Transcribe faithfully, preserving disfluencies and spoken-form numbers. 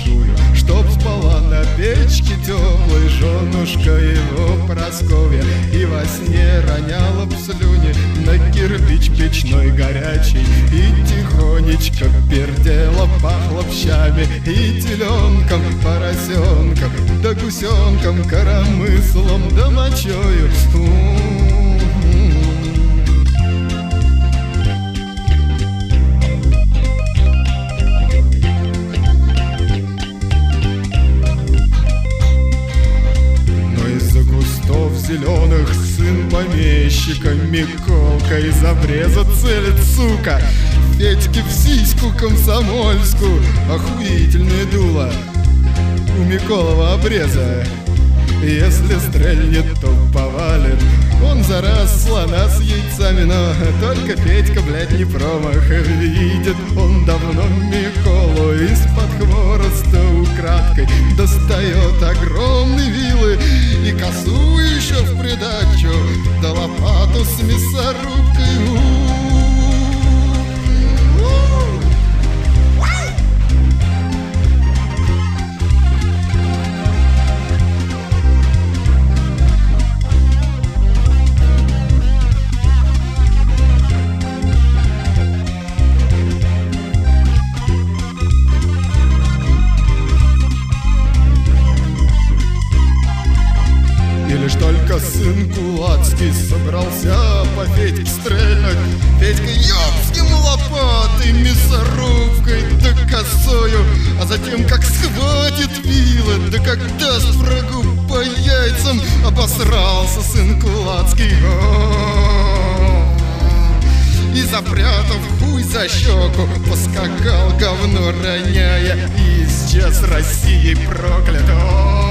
большую, чтоб спала на печке теплой женушка его Прасковья, и во сне роняла б слюни на кирпич печной горячий, и тихонечко пердела, пахло щами и теленком, поросенком, да гусенком, коромыслом, да мочою. Зеленых сын помещика Миколка из обреза целит, сука, Федьке в сиську комсомольскую. Охуительное дуло у Миколова обреза. Если стрельнет, то повалит он за раз слона с яйцами. Но только Федька, блядь, не промах. Видит он давно Миколу, из-под хвороста украдкой достает огромные вилы и косу еще в придачу, да лопату с мясорубкой. Лишь только сын Кулацкий собрался по Федьке стрелять, Федька ёб ему лопатой, мясорубкой да косою, а затем как схватит вилы, да как даст врагу по яйцам, обосрался сын Кулацкий. И, запрятав хуй за щеку, поскакал говно роняя, и исчез Россией проклят.